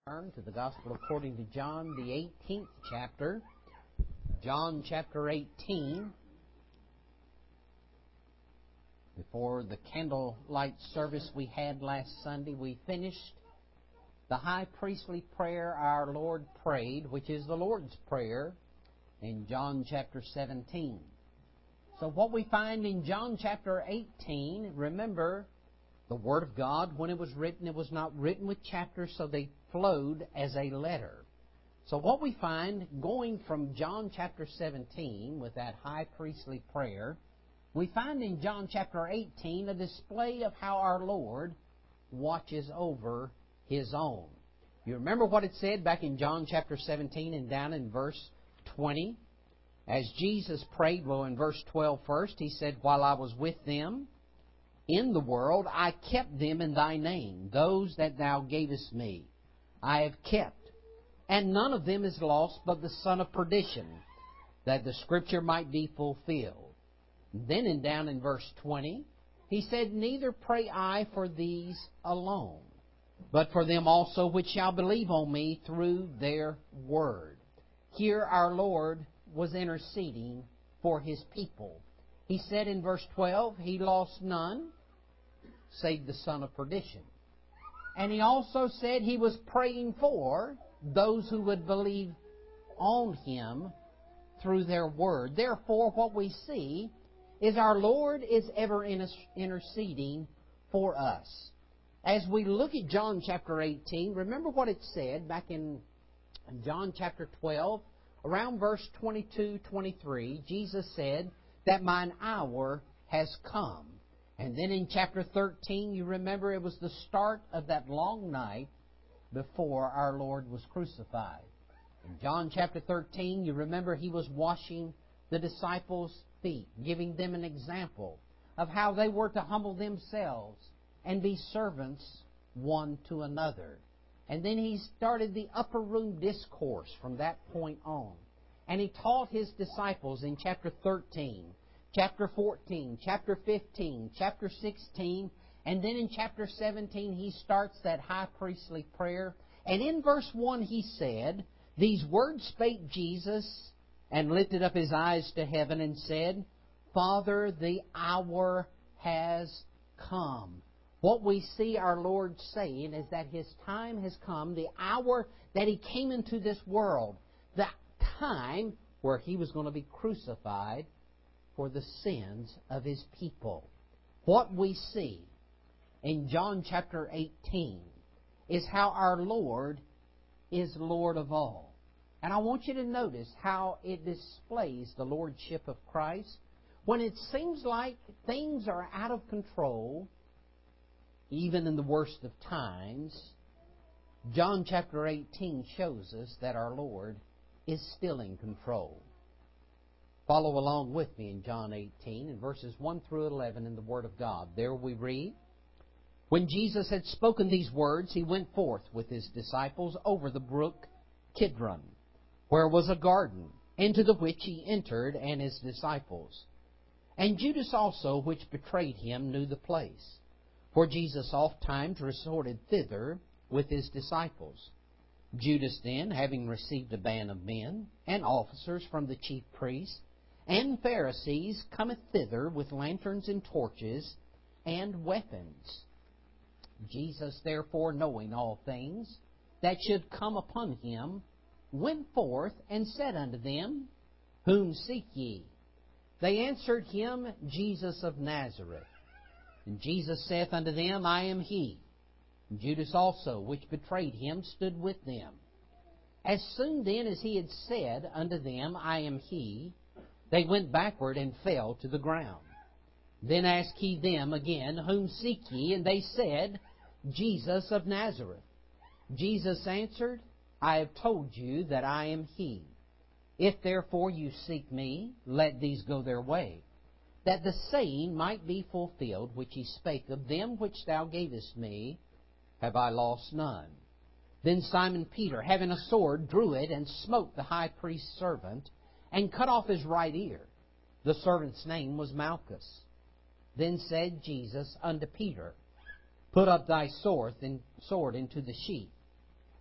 Turn to the Gospel according to John, the 18th chapter. John chapter 18. Before the candlelight service we had last Sunday, we finished the high priestly prayer our Lord prayed, which is the Lord's Prayer, in John chapter 17. So what we find in John chapter 18, remember, the Word of God, when it was written, it was not written with chapters, so they flowed as a letter. So what we find, going from John chapter 17, with that high priestly prayer, we find in John chapter 18 a display of how our Lord watches over His own. You remember what it said back in John chapter 17 and down in verse 20? As Jesus prayed, well, in verse 12 first, He said, "While I was with them in the world, I kept them in Thy name. Those that Thou gavest me, I have kept. And none of them is lost but the son of perdition, that the Scripture might be fulfilled." Then down in verse 20, He said, "Neither pray I for these alone, but for them also which shall believe on me through their word." Here our Lord was interceding for His people. He said in verse 12, He lost none, save the son of perdition. And He also said He was praying for those who would believe on Him through their word. Therefore, what we see is our Lord is ever interceding for us. As we look at John chapter 18, remember what it said back in John chapter 12, around verse 22, 23, Jesus said that mine hour has come. And then in chapter 13, you remember it was the start of that long night before our Lord was crucified. In John chapter 13, you remember He was washing the disciples' feet, giving them an example of how they were to humble themselves and be servants one to another. And then He started the upper room discourse from that point on. And He taught His disciples in chapter 13, chapter 14, chapter 15, chapter 16, and then in chapter 17 He starts that high priestly prayer. And in verse 1 He said, "These words spake Jesus, and lifted up His eyes to heaven, and said, Father, the hour has come." What we see our Lord saying is that His time has come, the hour that He came into this world, the time where He was going to be crucified for the sins of His people. What we see in John chapter 18 is how our Lord is Lord of all. And I want you to notice how it displays the Lordship of Christ. When it seems like things are out of control, even in the worst of times, John chapter 18 shows us that our Lord is still in control. Follow along with me in John 18 in verses 1 through 11 in the Word of God. There we read, "When Jesus had spoken these words, He went forth with His disciples over the brook Kidron, where was a garden, into the which He entered and His disciples. And Judas also, which betrayed Him, knew the place. For Jesus ofttimes resorted thither with His disciples. Judas then, having received a band of men and officers from the chief priests and Pharisees, cometh thither with lanterns and torches and weapons. Jesus, therefore, knowing all things that should come upon Him, went forth and said unto them, Whom seek ye? They answered Him, Jesus of Nazareth. And Jesus saith unto them, I am He. And Judas also, which betrayed Him, stood with them. As soon then as He had said unto them, I am He, they went backward and fell to the ground. Then asked He them again, Whom seek ye? And they said, Jesus of Nazareth. Jesus answered, I have told you that I am He. If therefore you seek me, let these go their way, that the saying might be fulfilled, which He spake, Of them which thou gavest me, have I lost none. Then Simon Peter, having a sword, drew it, and smote the high priest's servant, and cut off his right ear. The servant's name was Malchus. Then said Jesus unto Peter, Put up thy sword into the sheath.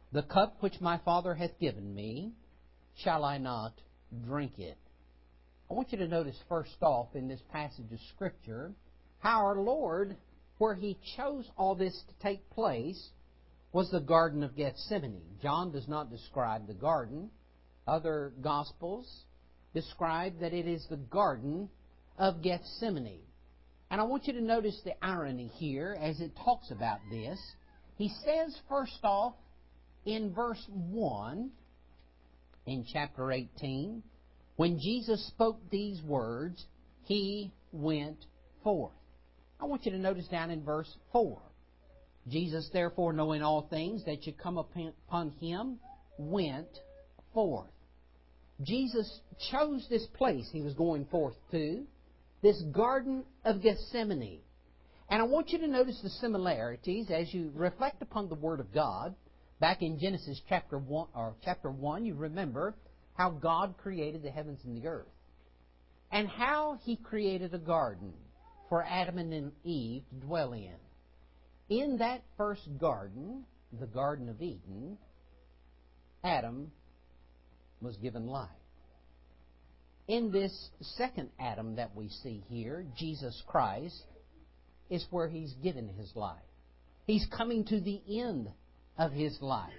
The cup which my Father hath given me, shall I not drink it? I want you to notice first off in this passage of Scripture how our Lord, where He chose all this to take place, was the Garden of Gethsemane. John does not describe the garden. Other Gospels describe that it is the Garden of Gethsemane. And I want you to notice the irony here as it talks about this. He says first off in verse 1 in chapter 18, when Jesus spoke these words, He went forth. I want you to notice down in verse 4. Jesus, therefore, knowing all things that should come upon Him, went forth. Jesus chose this place He was going forth to, this Garden of Gethsemane. And I want you to notice the similarities as you reflect upon the Word of God. Back in Genesis chapter 1, you remember how God created the heavens and the earth. And how He created a garden for Adam and Eve to dwell in. In that first garden, the Garden of Eden, Adam was given life. In this second Adam that we see here, Jesus Christ, is where He's given His life. He's coming to the end of His life.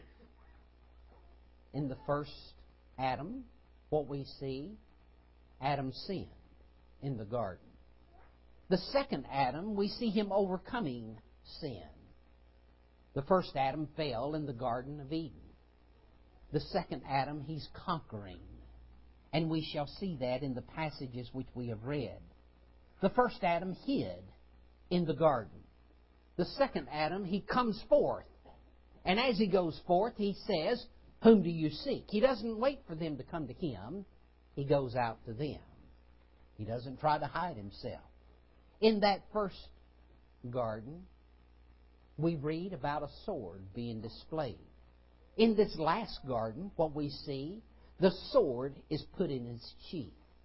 In the first Adam, what we see, Adam sinned in the garden. The second Adam, we see him overcoming sin. The first Adam fell in the Garden of Eden. The second Adam, he's conquering. And we shall see that in the passages which we have read. The first Adam hid in the garden. The second Adam, he comes forth. And as he goes forth, he says, whom do you seek? He doesn't wait for them to come to him. He goes out to them. He doesn't try to hide himself. In that first garden, we read about a sword being displayed. In this last garden, what we see, the sword is put in its sheath.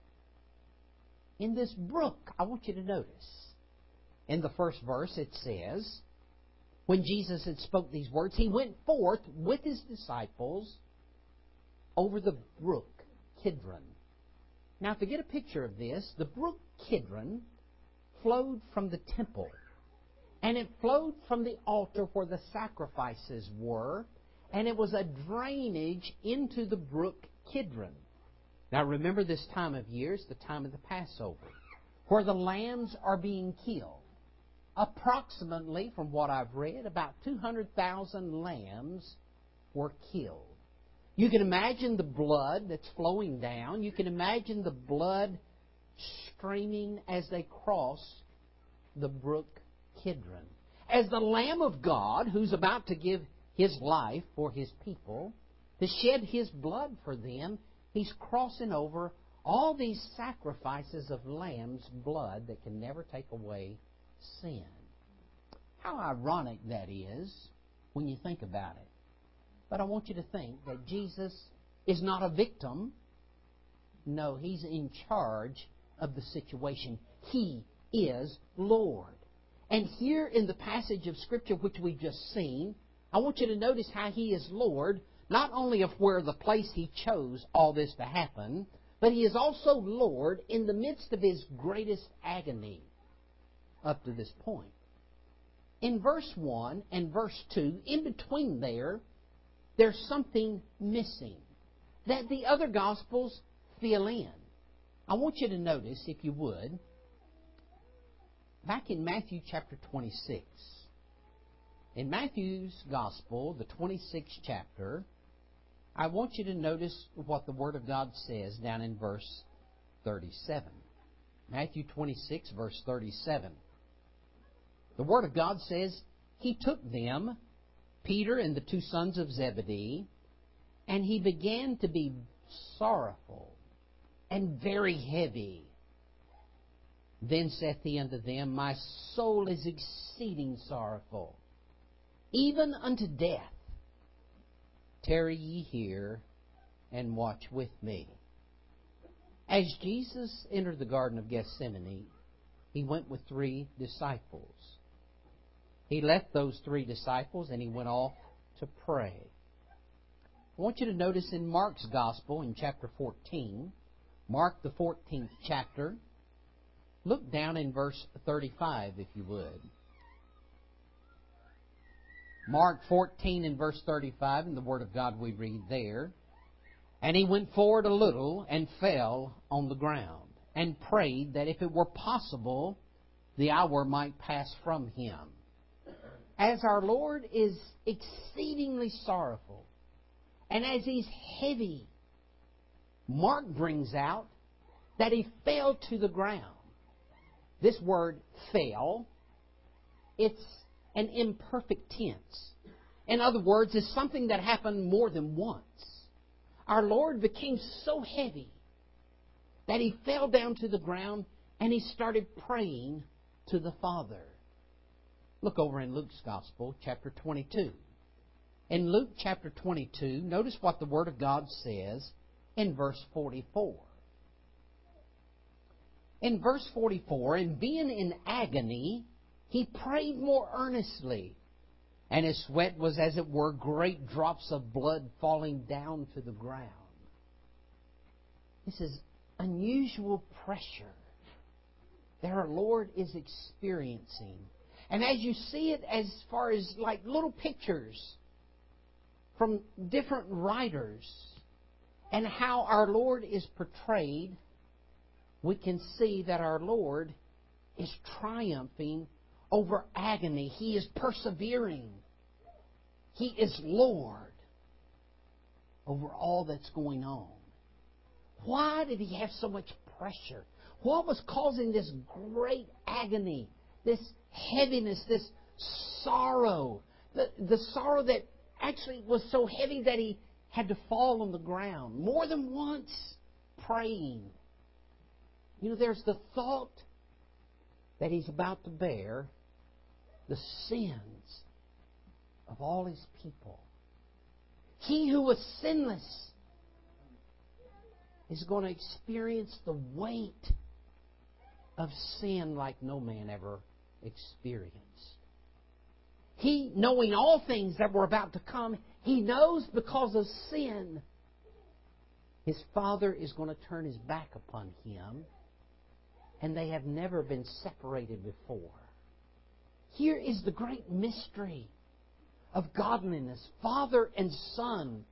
In this brook, I want you to notice, in the first verse it says, when Jesus had spoke these words, He went forth with His disciples over the brook Kidron. Now, to get a picture of this, the brook Kidron flowed from the temple. And it flowed from the altar where the sacrifices were. And it was a drainage into the brook Kidron. Now remember this time of year is the time of the Passover, where the lambs are being killed. Approximately, from what I've read, about 200,000 lambs were killed. You can imagine the blood that's flowing down. You can imagine the blood streaming as they cross the brook Kidron. As the Lamb of God, who's about to give His life for His people, to shed His blood for them, He's crossing over all these sacrifices of lamb's blood that can never take away sin. How ironic that is when you think about it. But I want you to think that Jesus is not a victim. No, He's in charge of the situation. He is Lord. And here in the passage of Scripture which we've just seen, I want you to notice how He is Lord, not only of where the place He chose all this to happen, but He is also Lord in the midst of His greatest agony up to this point. In verse 1 and verse 2, in between there's something missing that the other Gospels fill in. I want you to notice, if you would, back in Matthew chapter 26. In Matthew's Gospel, the 26th chapter, I want you to notice what the Word of God says down in verse 37. Matthew 26, verse 37. The Word of God says, He took them, Peter and the two sons of Zebedee, and He began to be sorrowful and very heavy. Then saith He unto them, My soul is exceeding sorrowful, even unto death. Tarry ye here and watch with me. As Jesus entered the Garden of Gethsemane, He went with 3 disciples. He left those 3 disciples and He went off to pray. I want you to notice in Mark's Gospel in chapter 14, Mark the 14th chapter, look down in verse 35 if you would. Mark 14 and verse 35, in the Word of God we read there, "And he went forward a little and fell on the ground, and prayed that if it were possible, the hour might pass from him." As our Lord is exceedingly sorrowful, and as He's heavy, Mark brings out that He fell to the ground. This word fell, it's an imperfect tense. In other words, it's something that happened more than once. Our Lord became so heavy that He fell down to the ground and He started praying to the Father. Look over in Luke's Gospel, chapter 22. In Luke chapter 22, notice what the Word of God says in verse 44. In verse 44, "And being in agony, he prayed more earnestly, and his sweat was as it were great drops of blood falling down to the ground." This is unusual pressure that our Lord is experiencing. And as you see it as far as like little pictures from different writers and how our Lord is portrayed, we can see that our Lord is triumphing over agony. He is persevering. He is Lord over all that's going on. Why did He have so much pressure? What was causing this great agony, this heaviness, this sorrow? The sorrow that actually was so heavy that He had to fall on the ground more than once praying. You know, there's the thought that He's about to bear the sins of all His people. He who was sinless is going to experience the weight of sin like no man ever experienced. He, knowing all things that were about to come, He knows because of sin, His Father is going to turn His back upon Him, and they have never been separated before. Here is the great mystery of godliness, Father and Son,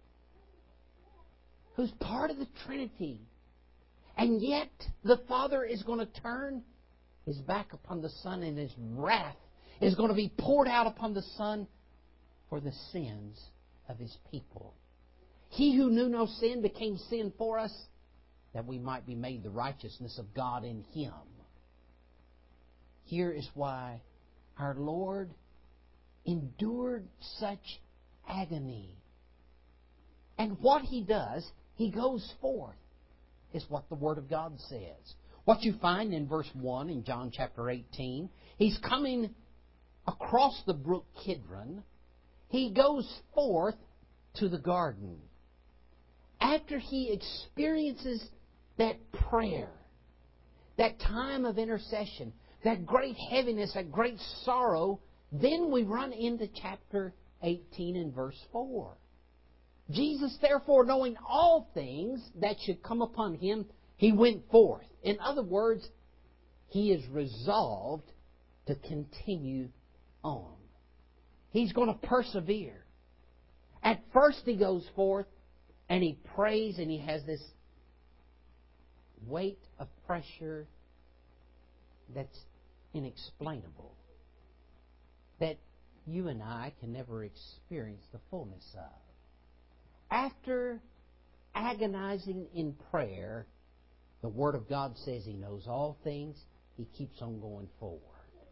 who's part of the Trinity. And yet the Father is going to turn His back upon the Son, and His wrath is going to be poured out upon the Son for the sins of His people. He who knew no sin became sin for us, that we might be made the righteousness of God in Him. Here is why our Lord endured such agony. And what He does, He goes forth, is what the Word of God says. What you find in verse 1 in John chapter 18, He's coming across the brook Kidron. He goes forth to the garden. After He experiences that prayer, that time of intercession, that great heaviness, that great sorrow, then we run into chapter 18 and verse 4. Jesus, therefore, knowing all things that should come upon Him, He went forth. In other words, He is resolved to continue on. He's going to persevere. At first He goes forth and He prays, and He has this weight of pressure that's inexplainable, that you and I can never experience the fullness of. After agonizing in prayer, the Word of God says He knows all things. He keeps on going forward.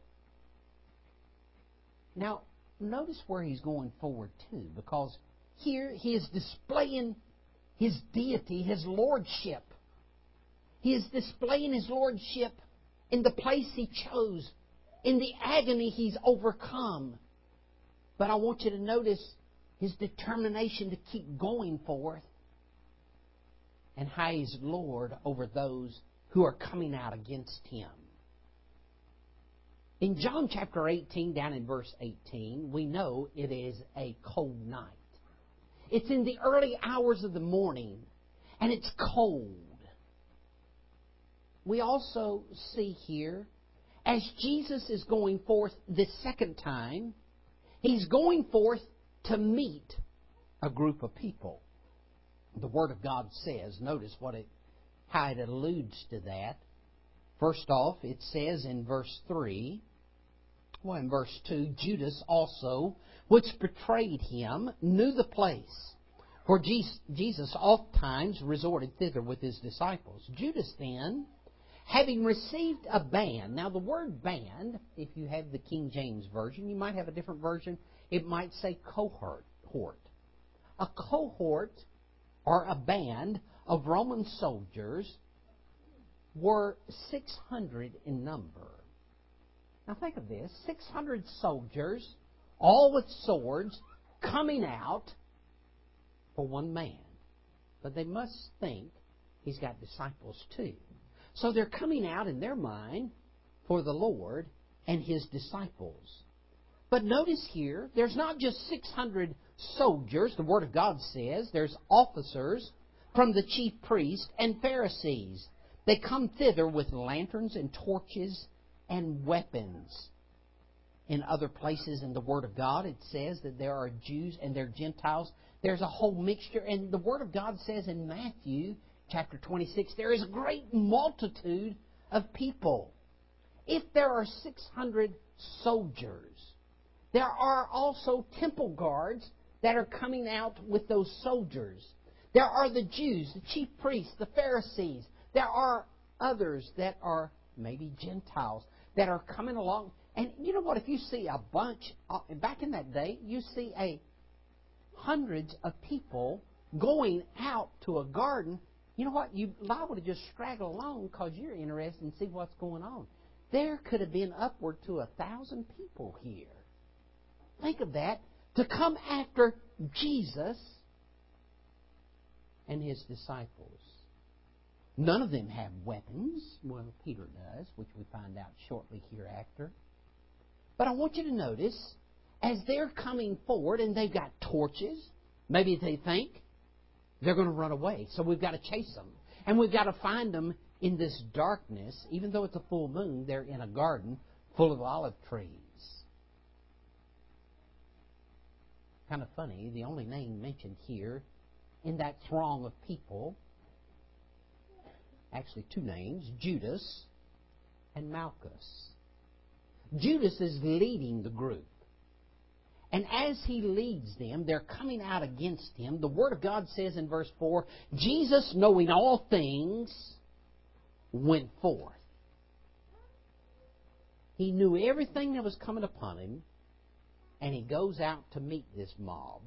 Now, notice where He's going forward to, because here He is displaying His deity, His lordship. He is displaying His lordship in the place He chose, in the agony He's overcome. But I want you to notice His determination to keep going forth, and how He's Lord over those who are coming out against Him. In John chapter 18, down in verse 18, we know it is a cold night. It's in the early hours of the morning, and it's cold. We also see here, as Jesus is going forth this second time, He's going forth to meet a group of people. The Word of God says, notice how it alludes to that. First off, it says in verse 3, in verse 2, Judas also, which betrayed Him, knew the place, for Jesus oft times resorted thither with His disciples. Judas then, having received a band. Now the word band, if you have the King James Version, you might have a different version. It might say cohort. A cohort, or a band of Roman soldiers, were 600 in number. Now think of this, 600 soldiers, all with swords, coming out for one man. But they must think He's got disciples too. So they're coming out in their mind for the Lord and His disciples. But notice here, there's not just 600 soldiers, the Word of God says. There's officers from the chief priests and Pharisees. They come thither with lanterns and torches and weapons. In other places in the Word of God, it says that there are Jews and there are Gentiles. There's a whole mixture. And the Word of God says in Matthew chapter 26, there is a great multitude of people. If there are 600 soldiers, there are also temple guards that are coming out with those soldiers. There are the Jews, the chief priests, the Pharisees. There are others that are maybe Gentiles that are coming along. And you know what? If you see a bunch, back in that day, you see hundreds of people going out to a garden. You know what? You're liable to just straggle along because you're interested in see what's going on. There could have been upward to 1,000 people here. Think of that. To come after Jesus and His disciples. None of them have weapons. Well, Peter does, which we find out shortly hereafter. But I want you to notice, as they're coming forward and they've got torches, maybe they think they're going to run away. So we've got to chase them. And we've got to find them in this darkness. Even though it's a full moon, they're in a garden full of olive trees. Kind of funny, the only name mentioned here in that throng of people, actually two names, Judas and Malchus. Judas is leading the group. And as he leads them, they're coming out against him. The Word of God says in verse 4, Jesus, knowing all things, went forth. He knew everything that was coming upon him, and he goes out to meet this mob.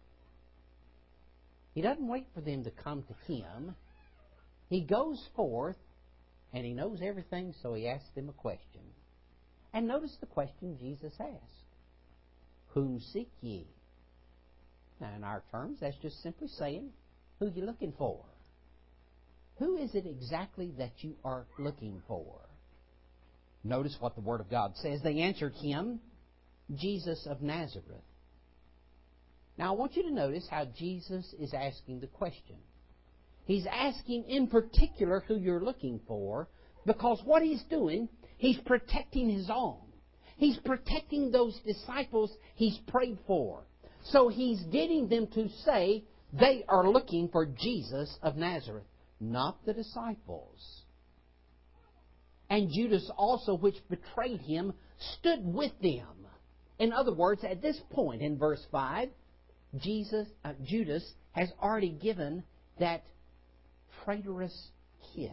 He doesn't wait for them to come to him. He goes forth, and he knows everything, so he asks them a question. And notice the question Jesus asked. Whom seek ye? Now, in our terms, that's just simply saying, who are you looking for? Who is it exactly that you are looking for? Notice what the Word of God says. They answered him, Jesus of Nazareth. Now, I want you to notice how Jesus is asking the question. He's asking in particular who you're looking for, because what he's doing, he's protecting his own. He's protecting those disciples he's prayed for. So he's getting them to say they are looking for Jesus of Nazareth, not the disciples. And Judas also, which betrayed him, stood with them. In other words, at this point in verse 5, Judas has already given that traitorous kiss.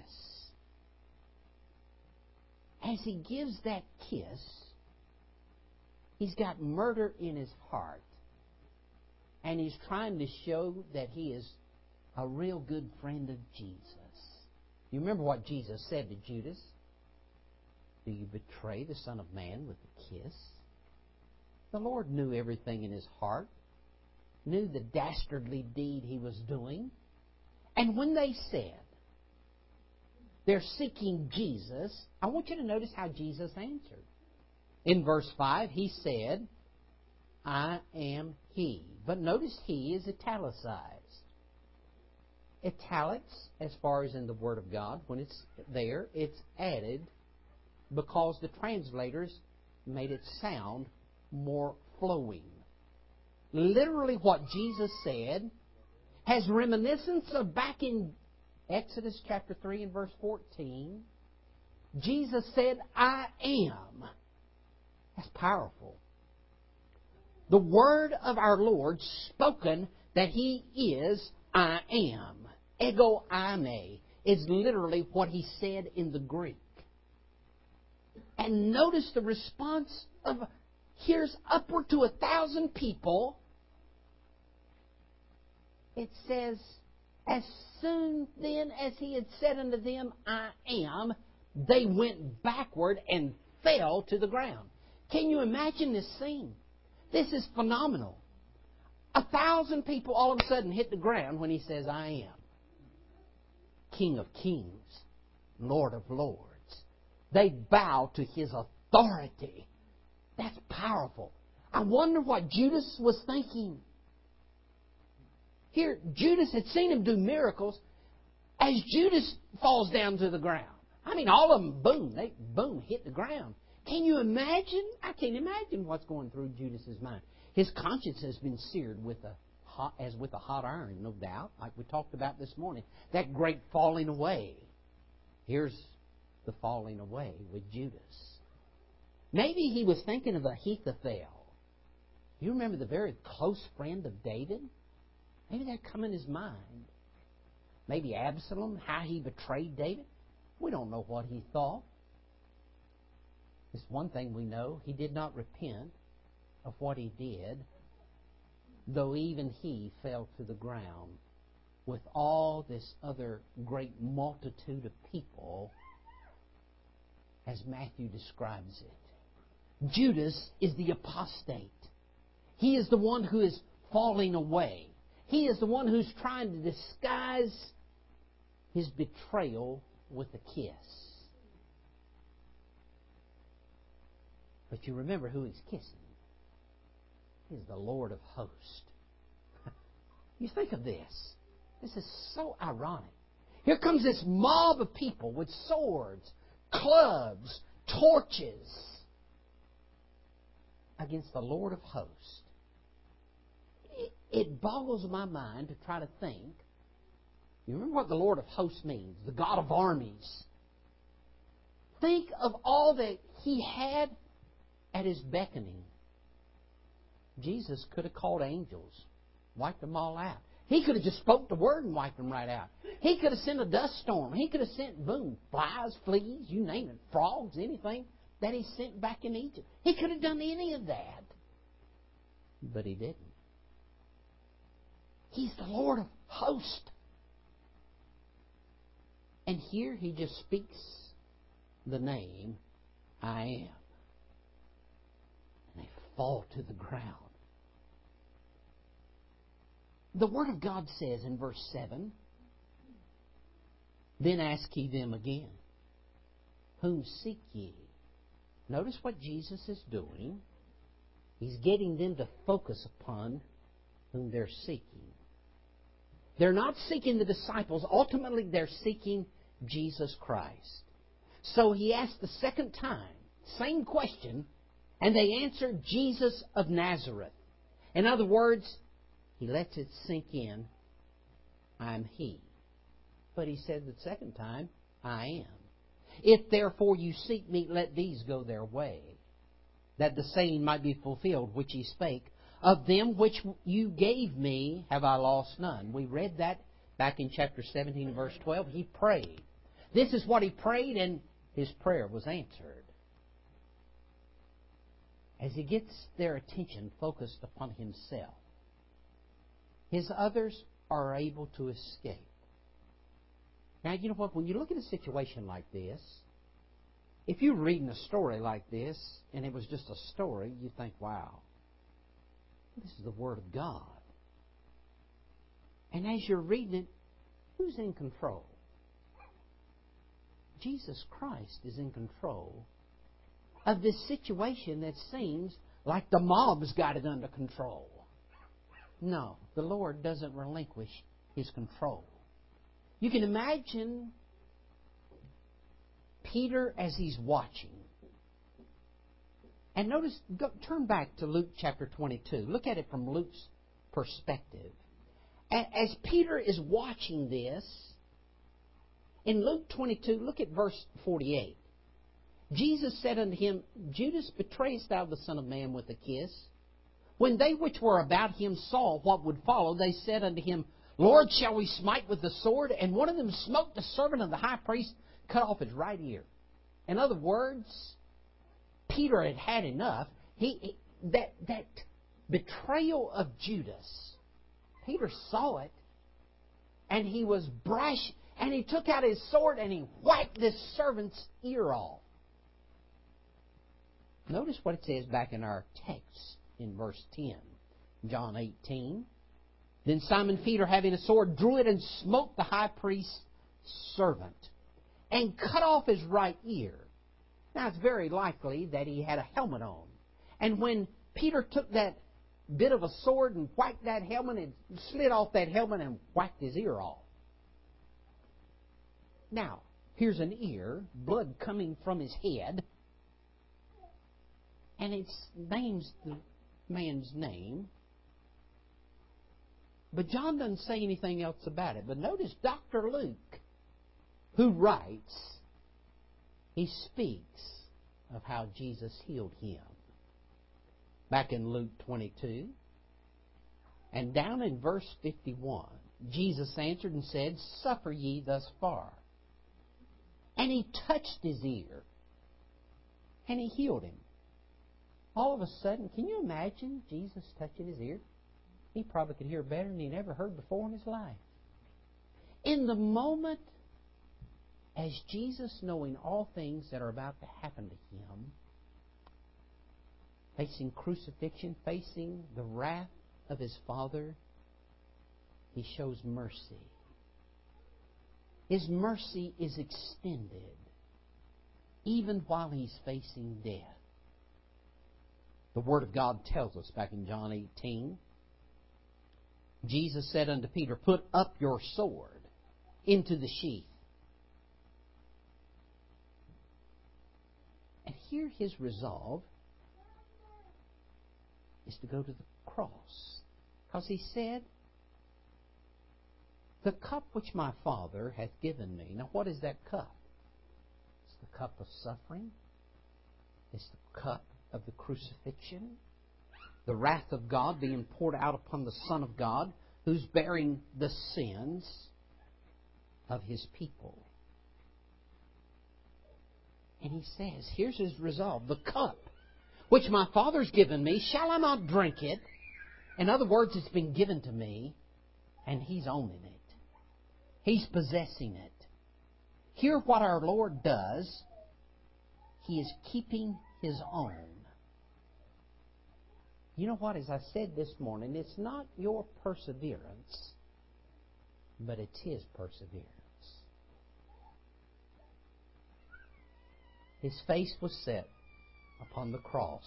As he gives that kiss, he's got murder in his heart. And he's trying to show that he is a real good friend of Jesus. You remember what Jesus said to Judas? Do you betray the Son of Man with a kiss? The Lord knew everything in his heart, knew the dastardly deed he was doing. And when they said they're seeking Jesus, I want you to notice how Jesus answered. In verse 5, he said, I am He. But notice He is italicized. Italics, as far as in the Word of God, when it's there, it's added because the translators made it sound more flowing. Literally what Jesus said has reminiscence of back in Exodus chapter 3 and verse 14. Jesus said, I am. That's powerful. The word of our Lord spoken that He is, I am. Ego eimi is literally what He said in the Greek. And notice the response of, here's upward to 1,000 people. It says, as soon then as He had said unto them, I am, they went backward and fell to the ground. Can you imagine this scene? This is phenomenal. 1,000 people all of a sudden hit the ground when He says, I am. King of kings, Lord of lords. They bow to His authority. That's powerful. I wonder what Judas was thinking. Here, Judas had seen Him do miracles. As Judas falls down to the ground, I mean, all of them, boom, hit the ground. Can you imagine? I can't imagine what's going through Judas's mind. His conscience has been seared as with a hot iron, no doubt, like we talked about this morning. That great falling away. Here's the falling away with Judas. Maybe he was thinking of Ahithophel. You remember the very close friend of David? Maybe that come in his mind. Maybe Absalom, how he betrayed David. We don't know what he thought. It's one thing we know. He did not repent of what he did, though even he fell to the ground with all this other great multitude of people, as Matthew describes it. Judas is the apostate. He is the one who is falling away. He is the one who's trying to disguise his betrayal with a kiss. But you remember who he's kissing. He's the Lord of hosts. You think of this. This is so ironic. Here comes this mob of people with swords, clubs, torches against the Lord of hosts. It boggles my mind to try to think. You remember what the Lord of hosts means? The God of armies. Think of all that He had at His beckoning. Jesus could have called angels, wiped them all out. He could have just spoke the word and wiped them right out. He could have sent a dust storm. He could have sent, boom, flies, fleas, you name it, frogs, anything that He sent back in Egypt. He could have done any of that. But He didn't. He's the Lord of hosts. And here He just speaks the name, I am. And they fall to the ground. The Word of God says in verse 7, then ask ye them again, whom seek ye? Notice what Jesus is doing. He's getting them to focus upon whom they're seeking. They're not seeking the disciples. Ultimately, they're seeking Jesus Christ. So He asked the second time, same question, and they answered, Jesus of Nazareth. In other words, He lets it sink in, I'm He. But He said the second time, I am. If therefore you seek me, let these go their way, that the saying might be fulfilled which He spake, of them which you gave me have I lost none. We read that back in chapter 17, verse 12. He prayed. This is what He prayed, and His prayer was answered. As He gets their attention focused upon Himself, His others are able to escape. Now, you know what? When you look at a situation like this, if you're reading a story like this, and it was just a story, you think, wow, this is the Word of God. And as you're reading it, who's in control? Jesus Christ is in control of this situation that seems like the mob's got it under control. No, the Lord doesn't relinquish His control. You can imagine Peter as he's watching. And notice, turn back to Luke chapter 22. Look at it from Luke's perspective. As Peter is watching this, in Luke 22, look at verse 48. Jesus said unto him, Judas, betrayest thou the Son of Man with a kiss? When they which were about him saw what would follow, they said unto him, Lord, shall we smite with the sword? And one of them smote the servant of the high priest, cut off his right ear. In other words, Peter had had enough. That betrayal of Judas, Peter saw it, and he was brash, and he took out his sword and he whacked this servant's ear off. Notice what it says back in our text in verse 10, John 18. Then Simon Peter, having a sword, drew it and smote the high priest's servant and cut off his right ear. Now, it's very likely that he had a helmet on. And when Peter took that bit of a sword and whacked that helmet and slid off that helmet and whacked his ear off. Now, here's an ear, blood coming from his head, and it names the man's name. But John doesn't say anything else about it. But notice Dr. Luke, who writes, he speaks of how Jesus healed him. Back in Luke 22, and down in verse 51, Jesus answered and said, Suffer ye thus far. And he touched his ear, and he healed him. All of a sudden, can you imagine Jesus touching his ear? He probably could hear better than he'd ever heard before in his life. In the moment, as Jesus, knowing all things that are about to happen to him, facing crucifixion, facing the wrath of his Father, he shows mercy. His mercy is extended even while he's facing death. The Word of God tells us back in John 18, Jesus said unto Peter, Put up your sword into the sheath. And here his resolve is to go to the cross. Because he said, The cup which my Father hath given me. Now what is that cup? It's the cup of suffering. It's the cup of the crucifixion. The wrath of God being poured out upon the Son of God, who's bearing the sins of His people. And he says, here's his resolve, the cup which my Father's given me, shall I not drink it? In other words, it's been given to me, and He's owning it. He's possessing it. Hear what our Lord does. He is keeping His own. You know what? As I said this morning, it's not your perseverance, but it's His perseverance. His face was set upon the cross.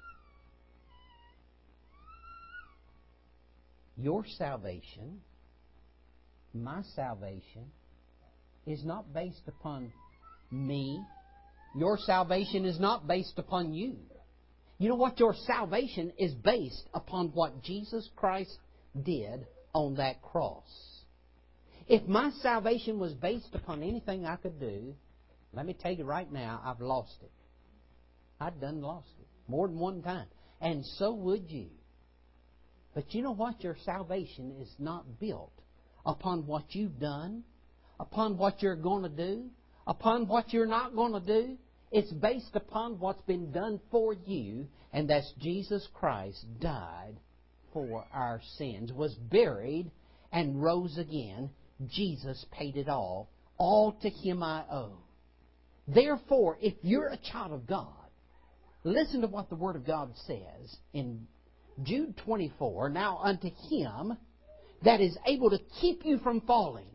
Your salvation, my salvation, is not based upon me. Your salvation is not based upon you. You know what? Your salvation is based upon what Jesus Christ did on that cross. If my salvation was based upon anything I could do, let me tell you right now, I've lost it. I've done lost it more than one time. And so would you. But you know what? Your salvation is not built upon what you've done, upon what you're going to do, upon what you're not going to do. It's based upon what's been done for you, and that's Jesus Christ died for our sins, was buried, and rose again. Jesus paid it all. All to Him I owe. Therefore, if you're a child of God, listen to what the Word of God says in Jude 24. Now unto Him that is able to keep you from falling,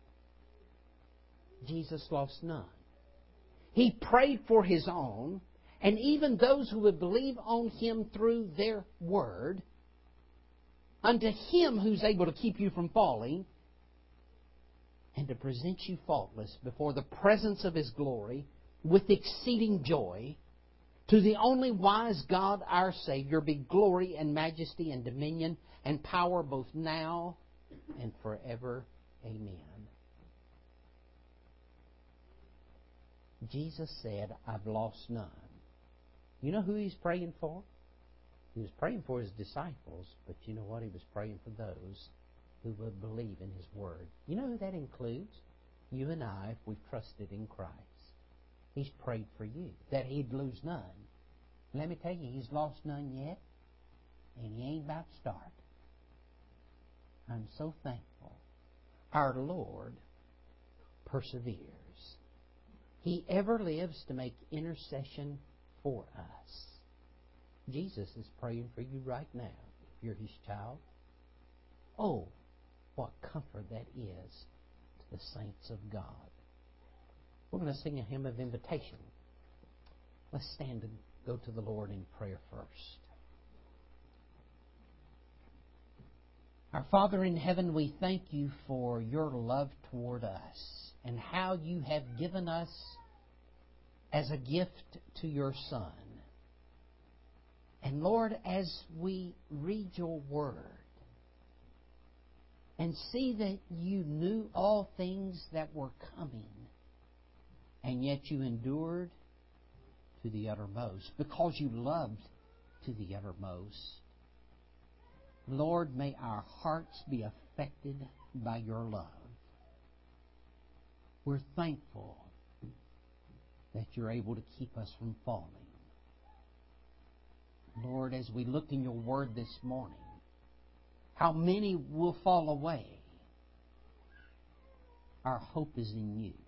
Jesus lost none. He prayed for His own, and even those who would believe on Him through their word, unto Him who's able to keep you from falling, and to present you faultless before the presence of His glory with exceeding joy. To the only wise God, our Savior, be glory and majesty and dominion and power both now and forever. Amen. Jesus said, I've lost none. You know who He's praying for? He was praying for His disciples, but you know what? He was praying for those who would believe in His Word. You know who that includes? You and I, if we've trusted in Christ. He's prayed for you, that He'd lose none. Let me tell you, He's lost none yet, and He ain't about to start. I'm so thankful. Our Lord perseveres. He ever lives to make intercession for us. Jesus is praying for you right now, if you're His child. Oh, what comfort that is to the saints of God. We're going to sing a hymn of invitation. Let's stand and go to the Lord in prayer first. Our Father in heaven, we thank You for Your love toward us and how You have given us as a gift to Your Son. And Lord, as we read Your Word and see that You knew all things that were coming, and yet You endured to the uttermost because You loved to the uttermost. Lord, may our hearts be affected by Your love. We're thankful that You're able to keep us from falling. Lord, as we looked in Your Word this morning, how many will fall away? Our hope is in You.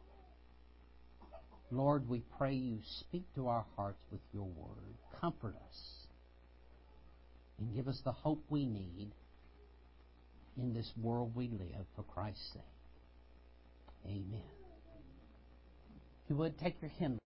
Lord, we pray You speak to our hearts with Your Word. Comfort us and give us the hope we need in this world we live for Christ's sake. Amen. If you would, take your hymn.